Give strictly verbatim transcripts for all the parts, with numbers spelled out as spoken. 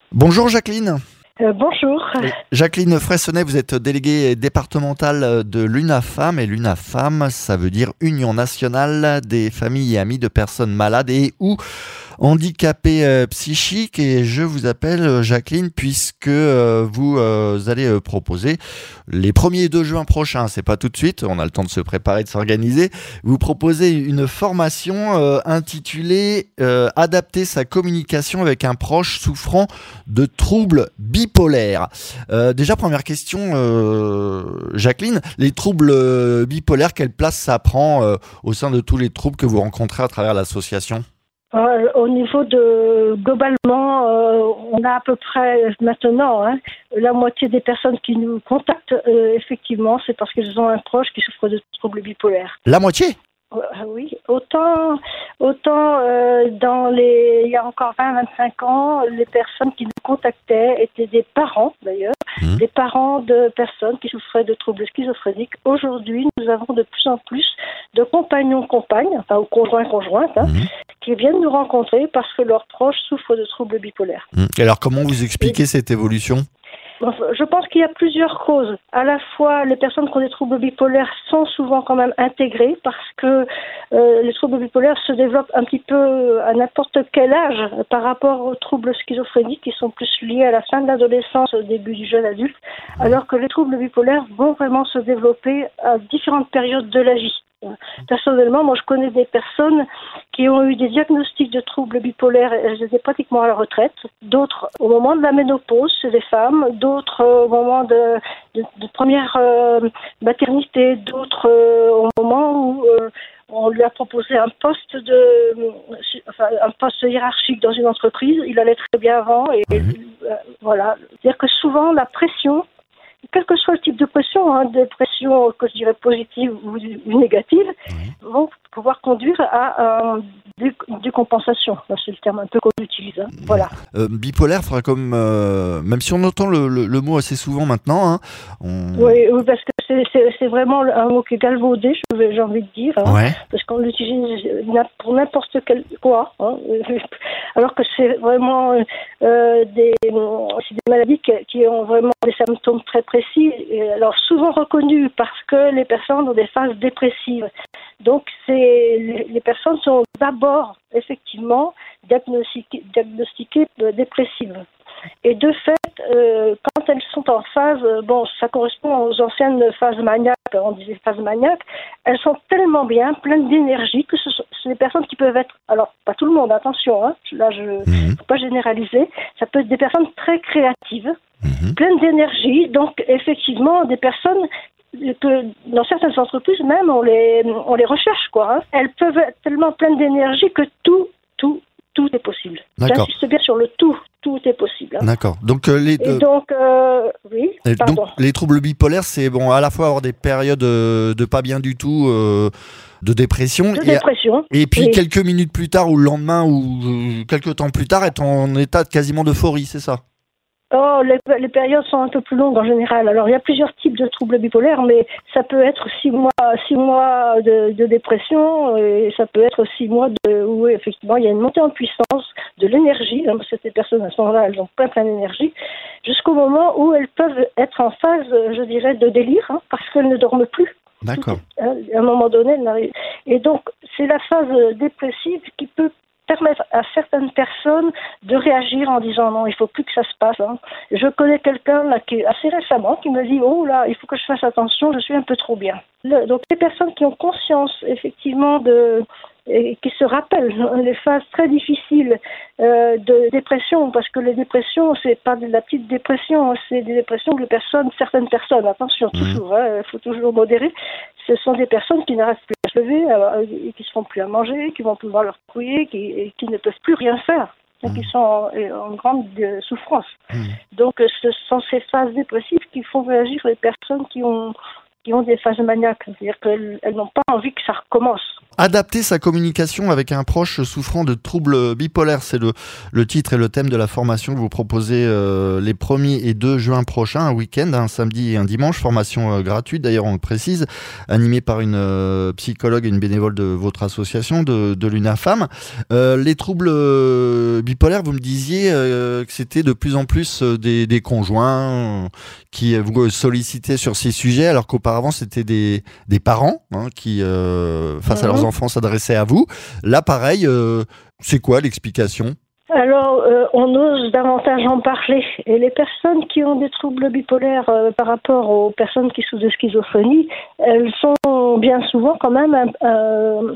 Bonjour Jacqueline. Euh, bonjour. Euh, Jacqueline Fressonnet, vous êtes déléguée départementale de l'UNAFAM. Et l'UNAFAM, ça veut dire Union nationale des familles et amis de personnes malades et ou handicapées euh, psychiques. Et je vous appelle euh, Jacqueline puisque euh, vous euh, allez euh, proposer les premier et deux juin prochains, c'est pas tout de suite, on a le temps de se préparer, de s'organiser. Vous proposez une formation euh, intitulée euh, Adapter sa communication avec un proche souffrant de troubles bipolaires. Euh, déjà, première question, euh, Jacqueline, les troubles euh, bipolaires, quelle place ça prend euh, au sein de tous les troubles que vous rencontrez à travers l'association ? Euh, au niveau de globalement, euh, on a à peu près maintenant hein, la moitié des personnes qui nous contactent, euh, effectivement, c'est parce qu'ils ont un proche qui souffre de troubles bipolaires. La moitié ? Euh, oui, autant, autant euh, dans les, il y a encore vingt à vingt-cinq ans, les personnes qui nous contactaient étaient des parents d'ailleurs, mmh. des parents de personnes qui souffraient de troubles schizophréniques. Aujourd'hui, nous avons de plus en plus de compagnons, compagnes, enfin ou conjoints, conjointes, hein, mmh. qui viennent nous rencontrer parce que leurs proches souffrent de troubles bipolaires. Mmh. Alors, comment vous expliquez Et... cette évolution ? Je pense qu'il y a plusieurs causes. À la fois, les personnes qui ont des troubles bipolaires sont souvent quand même intégrées parce que euh, les troubles bipolaires se développent un petit peu à n'importe quel âge par rapport aux troubles schizophréniques qui sont plus liés à la fin de l'adolescence, au début du jeune adulte, alors que les troubles bipolaires vont vraiment se développer à différentes périodes de la vie. Personnellement, moi je connais des personnes qui ont eu des diagnostics de troubles bipolaires, elles étaient pratiquement à la retraite, d'autres au moment de la ménopause, c'est des femmes, d'autres au moment de, de, de première euh, maternité, d'autres euh, au moment où euh, on lui a proposé un poste de, enfin, un poste hiérarchique dans une entreprise, il allait très bien avant et mmh. euh, voilà. C'est-à-dire que souvent la pression, quel que soit le type de pression, hein, des pressions que je dirais positives ou, ou négatives, oui. vont pouvoir conduire à euh, des, des compensations. C'est le terme un peu qu'on utilise. Hein. Voilà. Euh, bipolaire, faudra comme, euh, même si on entend le, le, le mot assez souvent maintenant. Hein, on... oui, oui, parce que c'est, c'est, c'est vraiment un mot qui est galvaudé, j'ai envie de dire, hein, ouais. parce qu'on l'utilise pour n'importe quel quoi. Hein, alors que c'est vraiment euh, des, c'est des maladies qui, qui ont vraiment des symptômes très précis, et alors souvent reconnus parce que les personnes ont des phases dépressives. Donc c'est, les, les personnes sont d'abord effectivement diagnostiquées, diagnostiquées dépressives. Et de fait, euh, quand elles sont en phase, bon, ça correspond aux anciennes phases maniaques, on disait phases maniaques, elles sont tellement bien, pleines d'énergie, que ce sont c'est des personnes qui peuvent être, alors pas tout le monde, attention, hein, là je ne mmh. faut pas généraliser, ça peut être des personnes très créatives, mmh. pleines d'énergie, donc effectivement des personnes que dans certaines entreprises même on les, on les recherche, quoi. Hein. Elles peuvent être tellement pleines d'énergie que tout, tout, tout est possible. D'accord. J'insiste bien sur le tout. Tout est possible. Hein. D'accord. Donc, euh, les, Et donc, euh, oui, pardon. Donc, les troubles bipolaires, c'est bon, à la fois avoir des périodes euh, de pas bien du tout, euh, de dépression. De et, dépression. Et puis, oui. quelques minutes plus tard, ou le lendemain, ou euh, quelques temps plus tard, être en état de quasiment d'euphorie, c'est ça ? Oh, les, les périodes sont un peu plus longues en général. Alors, il y a plusieurs types de troubles bipolaires, mais ça peut être six mois, six mois de, de dépression, et ça peut être six mois de, où effectivement il y a une montée en puissance de l'énergie, hein, parce que ces personnes à ce moment-là, elles ont plein plein d'énergie, jusqu'au moment où elles peuvent être en phase, je dirais, de délire, hein, parce qu'elles ne dorment plus. D'accord. Hein, à un moment donné, elles n'arrivent. Et donc, c'est la phase dépressive qui peut permettre à certaines personnes de réagir en disant non, il faut plus que ça se passe. Hein. Je connais quelqu'un là qui assez récemment qui me dit oh là, il faut que je fasse attention, je suis un peu trop bien. Le, donc les personnes qui ont conscience effectivement de et qui se rappellent les phases très difficiles euh, de dépression, parce que les dépressions, c'est pas de la petite dépression, c'est des dépressions que les personnes, certaines personnes, attention, mmh. toujours, il hein, faut toujours modérer, ce sont des personnes qui n'arrivent plus à se lever, euh, et qui ne se font plus à manger, qui vont pouvoir leur couiller, qui, et qui ne peuvent plus rien faire, mmh. qui sont en, en grande euh, souffrance. Mmh. Donc ce sont ces phases dépressives qui font réagir les personnes qui ont qui ont des phases maniaques, c'est-à-dire qu'elles elles n'ont pas envie que ça recommence. Adapter sa communication avec un proche souffrant de troubles bipolaires, c'est le, le titre et le thème de la formation que vous proposez euh, les premier et deux juin prochains, un week-end, un samedi et un dimanche, formation euh, gratuite d'ailleurs on le précise, animée par une euh, psychologue et une bénévole de votre association, de, de l'UNAFAM. Euh, les troubles euh, bipolaires, vous me disiez euh, que c'était de plus en plus euh, des, des conjoints euh, qui vous sollicitaient sur ces sujets, alors qu'auparavant c'était des, des parents hein, qui, euh, face mmh. à leurs enfants, s'adressaient à vous. Là, pareil, euh, c'est quoi l'explication ? Alors, euh, on ose davantage en parler. Et les personnes qui ont des troubles bipolaires euh, par rapport aux personnes qui souffrent de schizophrénie, elles sont bien souvent quand même euh,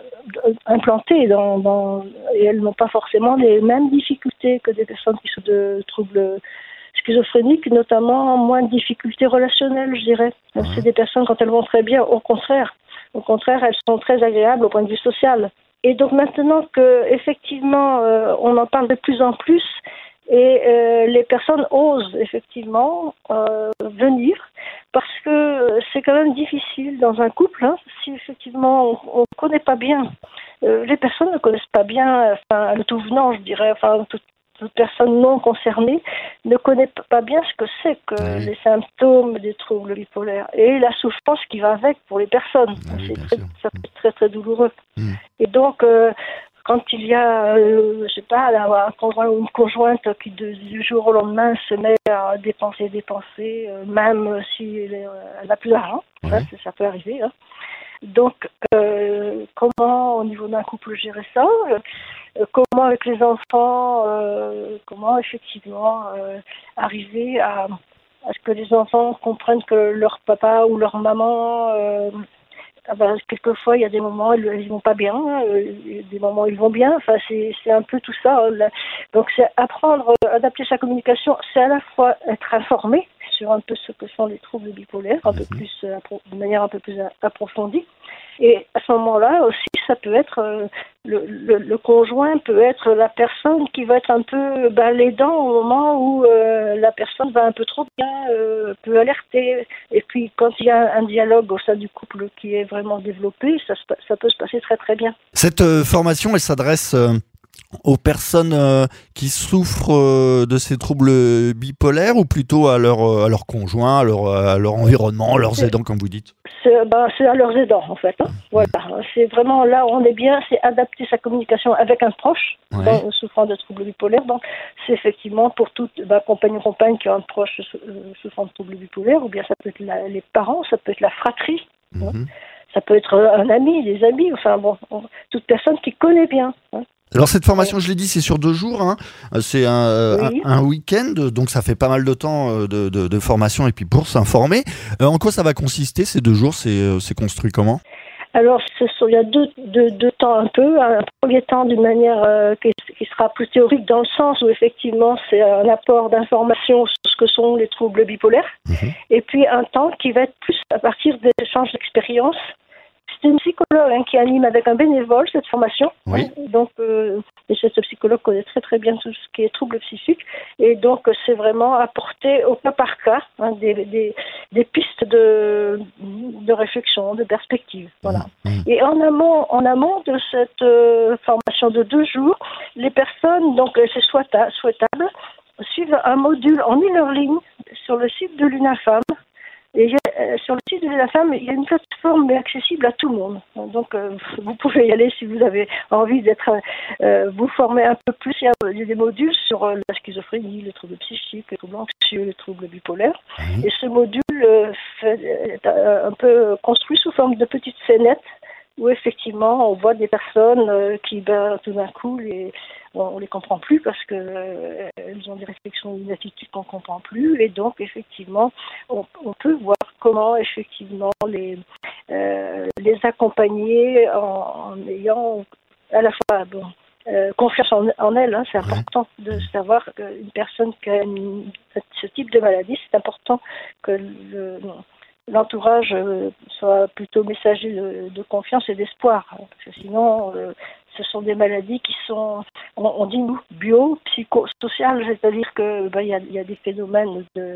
implantées dans, dans, et elles n'ont pas forcément les mêmes difficultés que des personnes qui souffrent de troubles schizophréniques, notamment moins de difficultés relationnelles, je dirais. Mmh. C'est des personnes, quand elles vont très bien, au contraire. Au contraire, elles sont très agréables au point de vue social. Et donc maintenant que effectivement euh, on en parle de plus en plus et euh, les personnes osent effectivement euh, venir parce que c'est quand même difficile dans un couple hein, si effectivement on ne connaît pas bien. Euh, les personnes ne connaissent pas bien, enfin le tout venant, je dirais, enfin tout. Toute personne non concernée ne connaît pas bien ce que c'est que oui. les symptômes des troubles bipolaires et la souffrance qui va avec pour les personnes. Oui, c'est très, ça peut être très très douloureux. Mm. Et donc, euh, quand il y a, euh, je sais pas, un conjoint ou une conjointe qui de, du jour au lendemain se met à dépenser, dépenser, euh, même si elle n'a plus d'argent, oui. ça, ça peut arriver. Hein. Donc, euh, comment au niveau d'un couple gérer ça ? euh, Comment avec les enfants, euh, comment effectivement euh, arriver à, à ce que les enfants comprennent que leur papa ou leur maman, euh, ah ben, quelquefois il y a des moments ils, ils vont pas bien, euh, des moments ils vont bien. Enfin, c'est c'est un peu tout ça. Là. Donc, c'est apprendre, adapter sa communication, c'est à la fois être informé sur un peu ce que sont les troubles bipolaires, un mmh. peu plus, de manière un peu plus approfondie. Et à ce moment-là aussi, ça peut être, euh, le, le, le conjoint peut être la personne qui va être un peu ben, l'aidant au moment où euh, la personne va un peu trop bien, euh, peut alerter. Et puis quand il y a un dialogue au sein du couple qui est vraiment développé, ça, ça peut se passer très très bien. Cette euh, formation, elle s'adresse... Euh... aux personnes euh, qui souffrent euh, de ces troubles bipolaires ou plutôt à leur, euh, à leur conjoint, à leur, à leur environnement, à leurs aidants, comme vous dites ? C'est, ben, c'est à leurs aidants, en fait. Hein. Voilà. C'est vraiment là où on est bien, c'est adapter sa communication avec un proche ouais. dans, souffrant de troubles bipolaires. Donc, c'est effectivement pour toute ben, compagne ou compagne qui a un proche souffrant de troubles bipolaires, ou bien ça peut être la, les parents, ça peut être la fratrie. Mm-hmm. Hein. Ça peut être un ami, des amis, enfin bon, toute personne qui connaît bien. Hein. Alors cette formation, je l'ai dit, c'est sur deux jours, hein. C'est un, oui. un, un week-end, donc ça fait pas mal de temps de, de, de formation et puis pour s'informer. Euh, en quoi ça va consister ces deux jours ? C'est, c'est construit comment ? Alors ce sont, il y a deux, deux, deux temps un peu. Un premier temps d'une manière euh, qui, qui sera plus théorique dans le sens où effectivement c'est un apport d'informations sur ce que sont les troubles bipolaires. Mmh. Et puis un temps qui va être plus à partir des échanges d'expériences. C'est une psychologue hein, qui anime avec un bénévole cette formation. Oui. Hein, donc, euh, et cette psychologue connaît très très bien tout ce qui est troubles psychiques. Et donc, c'est vraiment apporter au cas par cas hein, des, des, des pistes de, de réflexion, de perspective. Voilà. Mmh. Et en amont, en amont de cette euh, formation de deux jours, les personnes, donc c'est souhaita- souhaitable, suivent un module en e-learning sur le site de l'UNAFAM. Et euh, sur le site de la femme, il y a une plateforme accessible à tout le monde. Donc, euh, vous pouvez y aller si vous avez envie d'être, euh, vous former un peu plus. Il y a des modules sur euh, la schizophrénie, les troubles psychiques, les troubles anxieux, les troubles bipolaires. Mmh. Et ce module euh, fait, est un peu construit sous forme de petites scénettes où effectivement on voit des personnes euh, qui, ben, tout d'un coup, les, on, on les comprend plus parce que euh, elles ont des réflexions, une attitude qu'on comprend plus, et donc effectivement, on, on peut voir comment effectivement les euh, les accompagner en, en ayant à la fois bon. Euh, confiance en, en elle, hein, c'est important de savoir qu'une personne qui a une, ce type de maladie, c'est important que le, l'entourage euh, soit plutôt messager de, de confiance et d'espoir, hein, parce que sinon, euh, ce sont des maladies qui sont, on, on dit nous, bio, psychosociales, c'est-à-dire que ben, y a, y a des phénomènes de,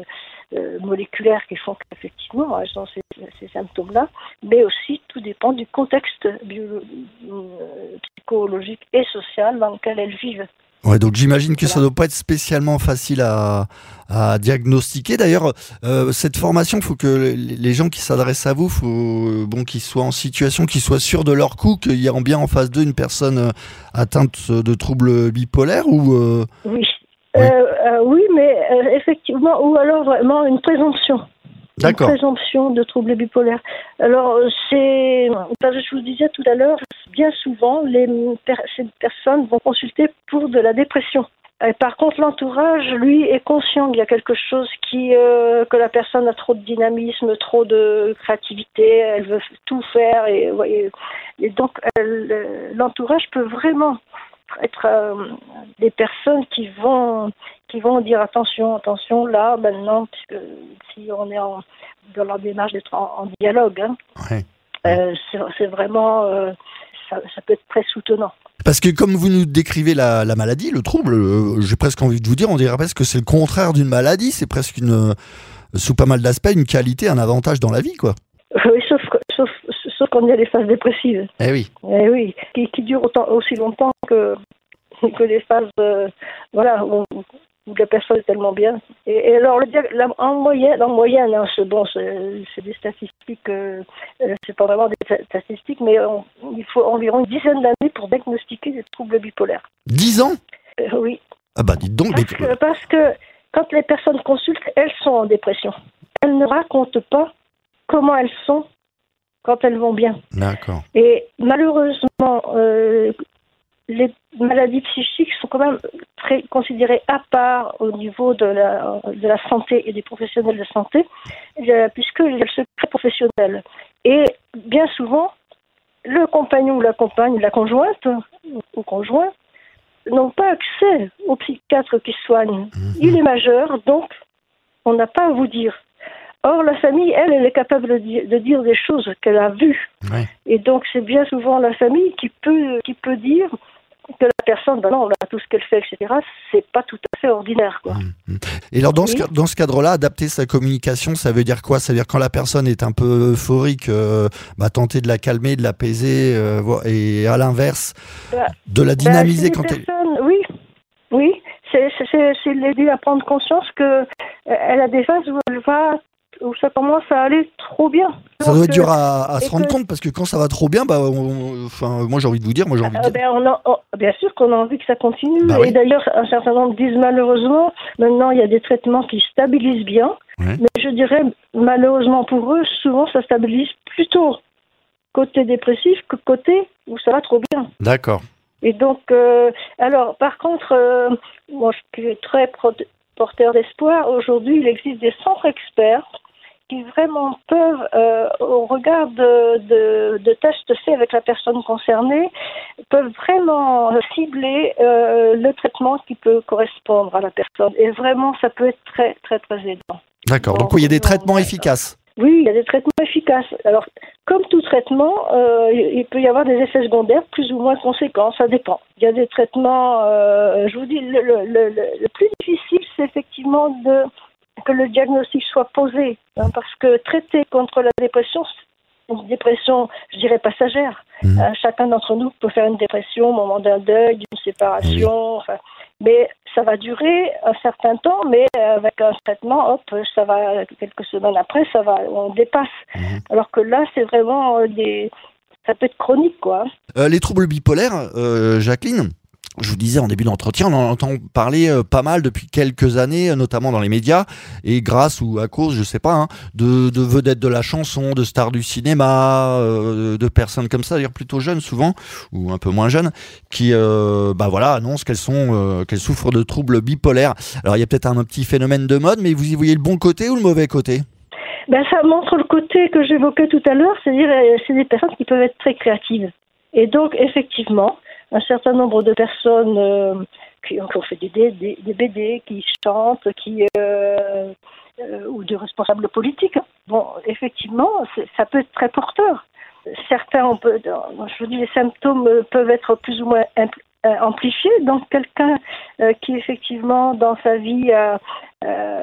euh, moléculaires qui font qu'effectivement elles ont ces, ces symptômes-là, mais aussi tout dépend du contexte bio- euh, psychologique et social dans lequel elles vivent. Ouais, donc j'imagine que Voilà. ça doit pas être spécialement facile à, à diagnostiquer. D'ailleurs, euh, cette formation, il faut que les gens qui s'adressent à vous, faut euh, bon qu'ils soient en situation, qu'ils soient sûrs de leur coup, qu'il y a bien en face d'eux une personne euh, atteinte de troubles bipolaires ou euh... Oui, Oui. euh, euh, oui, mais euh, effectivement, ou alors vraiment une présomption. D'accord. Une présomption de troubles bipolaires. Alors, c'est, parce que je vous disais tout à l'heure, bien souvent, les, per- ces personnes vont consulter pour de la dépression. Et par contre, l'entourage, lui, est conscient qu'il y a quelque chose qui, euh, que la personne a trop de dynamisme, trop de créativité, elle veut tout faire, et, et, et donc elle, l'entourage peut vraiment être euh, des personnes qui vont qui vont dire attention, attention là, maintenant, puisque si on est en, dans leur démarche d'être en, en dialogue, hein, Ouais. euh, c'est, c'est vraiment, euh, ça, ça peut être très soutenant. Parce que comme vous nous décrivez la, la maladie, le trouble, euh, j'ai presque envie de vous dire, on dirait presque que c'est le contraire d'une maladie, c'est presque une, euh, sous pas mal d'aspects, une qualité, un avantage dans la vie, quoi. Oui, sauf, que- sauf, sauf qu'on est les phases dépressives. Eh oui. Eh oui, qui, qui durent autant, aussi longtemps que, que les phases, euh, voilà, où, où la personne est tellement bien. Et, et alors, le, dia- la- en moyenne, en moyenne, hein, c'est bon, c'est, c'est des statistiques, euh, euh, c'est pas vraiment des sta- statistiques, mais on- il faut environ une dizaine d'années pour diagnostiquer des troubles bipolaires. Dix ans. Euh, oui, Ah bah dites donc. parce mais- que, parce que quand les personnes consultent, elles sont en dépression. Elles ne racontent pas comment elles sont quand elles vont bien. D'accord. Et malheureusement, euh, les maladies psychiques sont quand même très considérées à part au niveau de la, de la santé et des professionnels de santé, euh, puisqu'il y a le secret professionnel. Et bien souvent, le compagnon ou la compagne, la conjointe ou conjoint, n'ont pas accès au psychiatre qui soigne. Mhm. Il est majeur, donc on n'a pas à vous dire. Or, la famille, elle, elle est capable de dire, de dire des choses qu'elle a vues. Ouais. Et donc, c'est bien souvent la famille qui peut, qui peut dire que la personne, ben non, là, tout ce qu'elle fait, et cetera, c'est pas tout à fait ordinaire, quoi. Mhm. Et alors dans ce, Oui. ca- dans ce cadre-là, adapter sa communication, ça veut dire quoi? Ça veut dire quand la personne est un peu euphorique, euh, bah, tenter de la calmer, de l'apaiser, euh, vo- et à l'inverse, Bah, de la Ben, dynamiser c'est des quand elle... personnes, oui, oui, c'est, c'est, c'est, c'est l'aider à prendre conscience que euh, elle a des phases où elle va, où ça commence à aller trop bien. Ça Donc, doit être dur euh, à, à et se rendre que- compte parce que quand ça va trop bien, bah, on- enfin, moi j'ai envie de vous dire, moi j'ai envie de euh, dire. ben, on a- on- bien sûr qu'on a envie que ça continue. Bah et oui. d'ailleurs, un certain nombre disent malheureusement, maintenant il y a des traitements qui stabilisent bien. Ouais. Mais je dirais, malheureusement pour eux, souvent ça stabilise plutôt côté dépressif que côté où ça va trop bien. D'accord. Et donc, euh, alors, par contre, euh, moi, je suis très pro- porteur d'espoir. Aujourd'hui, il existe des centres experts qui vraiment peuvent, euh, au regard de, de, de tests faits avec la personne concernée, peuvent vraiment cibler euh, le traitement qui peut correspondre à la personne. Et vraiment, ça peut être très, très, très aidant. D'accord. Bon, Donc oui, il y a des non, traitements ouais. efficaces. Oui, il y a des traitements efficaces. Alors, comme tout traitement, euh, il peut y avoir des effets secondaires plus ou moins conséquents, ça dépend. Il y a des traitements, euh, je vous dis, le, le, le, le plus difficile, c'est effectivement de, que le diagnostic soit posé, hein, parce que traiter contre la dépression, c'est une dépression, je dirais, passagère. Mmh. Euh, chacun d'entre nous peut faire une dépression au moment d'un deuil, d'une séparation, enfin, mais ça va durer un certain temps, mais avec un traitement, hop, ça va, quelques semaines après, ça va, on dépasse. Mmh. Alors que là, c'est vraiment euh, des, ça peut être chronique, quoi. Euh, les troubles bipolaires, euh, Jacqueline, je vous disais en début d'entretien, on en entend parler euh, pas mal depuis quelques années, euh, notamment dans les médias, et grâce ou à cause, je sais pas, hein, de, de vedettes de la chanson, de stars du cinéma, euh, de personnes comme ça, d'ailleurs plutôt jeunes souvent, ou un peu moins jeunes, qui euh, bah voilà, annoncent qu'elles sont, euh, qu'elles souffrent de troubles bipolaires. Alors il y a peut-être un, un petit phénomène de mode, mais vous y voyez le bon côté ou le mauvais côté? Ben, ça montre le côté que j'évoquais tout à l'heure, c'est-à-dire euh, c'est des personnes qui peuvent être très créatives. Et donc, effectivement, un certain nombre de personnes euh, qui, ont, qui ont fait des, des, des B D, qui chantent, qui euh, euh, ou des responsables politiques. Bon, effectivement, ça peut être très porteur. Certains, on peut, je vous dis, les symptômes peuvent être plus ou moins impl- amplifiés. Donc, quelqu'un euh, qui effectivement dans sa vie euh, euh,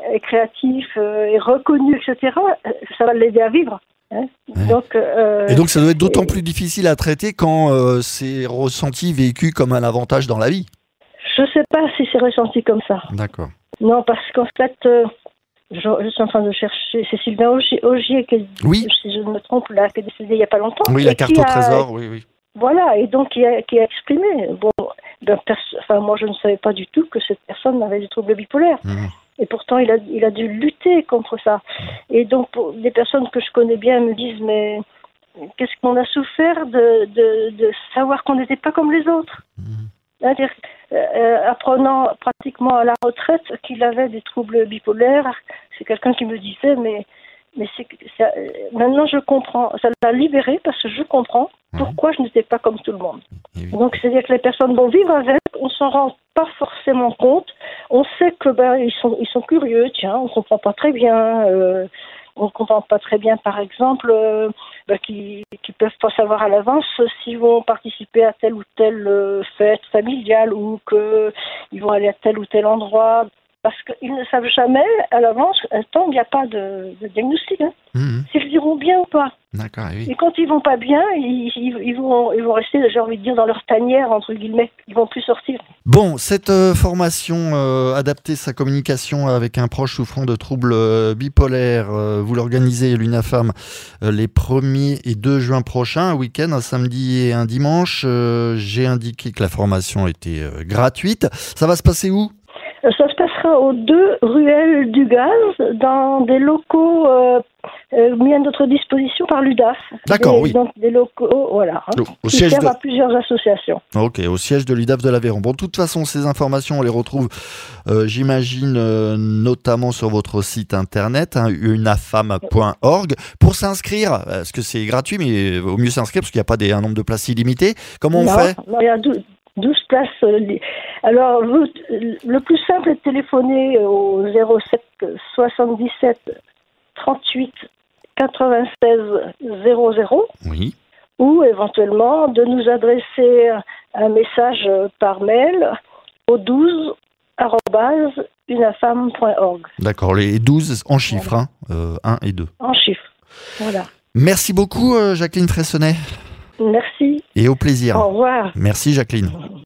est créatif, euh, est reconnu, et cetera, ça va l'aider à vivre. Hein. Ouais. Donc, euh, et donc ça doit être d'autant et... plus difficile à traiter quand euh, c'est ressenti, vécu comme un avantage dans la vie. Je ne sais pas si c'est ressenti comme ça. D'accord. Non, parce qu'en fait, euh, je, je suis en train de chercher, c'est Sylvain Augier, Augier qui, Oui. si je ne me trompe, là, qui est décédé il n'y a pas longtemps. Oui, la carte au a, trésor, oui, oui. Voilà, et donc qui a, qui a exprimé. Bon, ben, pers- enfin, moi je ne savais pas du tout que cette personne avait des troubles bipolaires. Mmh. Et pourtant, il a, il a dû lutter contre ça. Et donc, pour des personnes que je connais bien me disent, mais qu'est-ce qu'on a souffert de, de, de savoir qu'on n'était pas comme les autres. Mmh. C'est-à-dire, euh, apprenant pratiquement à la retraite qu'il avait des troubles bipolaires, c'est quelqu'un qui me disait, mais, mais c'est, ça, maintenant je comprends, ça l'a libéré parce que je comprends pourquoi je n'étais pas comme tout le monde. Oui. Donc, c'est-à-dire que les personnes vont vivre avec, on s'en rend pas forcément compte, on sait que ben, ils sont, ils sont curieux, tiens, on comprend pas très bien, euh, on ne comprend pas très bien, par exemple, euh, bah, qu'ils ne peuvent pas savoir à l'avance s'ils vont participer à telle ou telle euh, fête familiale ou qu'ils vont aller à tel ou tel endroit. Parce qu'ils ne savent jamais à l'avance, tant qu'il n'y a pas de, de diagnostic, hein, mmh. s'ils iront bien ou pas. D'accord, oui. Et quand ils vont pas bien, ils, ils, ils, vont, ils vont rester, j'ai envie de dire, dans leur tanière, entre guillemets. Ils vont plus sortir. Bon, cette euh, formation, euh, adapter sa communication avec un proche souffrant de troubles euh, bipolaires, euh, vous l'organisez, l'UNAFAM, euh, les premier et deux juin prochains, un week-end, un samedi et un dimanche. Euh, j'ai indiqué que la formation était euh, gratuite. Ça va se passer où ? Ça se passera aux deux ruelles du Gaz, dans des locaux euh, euh, mis à notre disposition par l'U D A F. D'accord, des, oui. Donc des locaux, voilà, hein, au, au qui siège servent de... à plusieurs associations. Ok, au siège de l'U D A F de l'Aveyron. Bon, de toute façon, ces informations, on les retrouve, euh, j'imagine, euh, notamment sur votre site internet, hein, unafam point org. Pour s'inscrire, parce que c'est gratuit, mais il vaut mieux s'inscrire parce qu'il n'y a pas des, un nombre de places illimité. Comment on non, fait ? Non, il y a douze, douze places. Alors, vous, le plus simple est de téléphoner au zéro sept soixante-dix-sept trente-huit quatre-vingt-seize zéro zéro. Oui. Ou éventuellement de nous adresser un message par mail au douze arobase unafam point org. D'accord, les douze en chiffres, voilà. hein, euh, un et deux. En chiffres, voilà. Merci beaucoup, euh, Jacqueline Fressonnet. Merci. Et au plaisir. Au revoir. Merci, Jacqueline.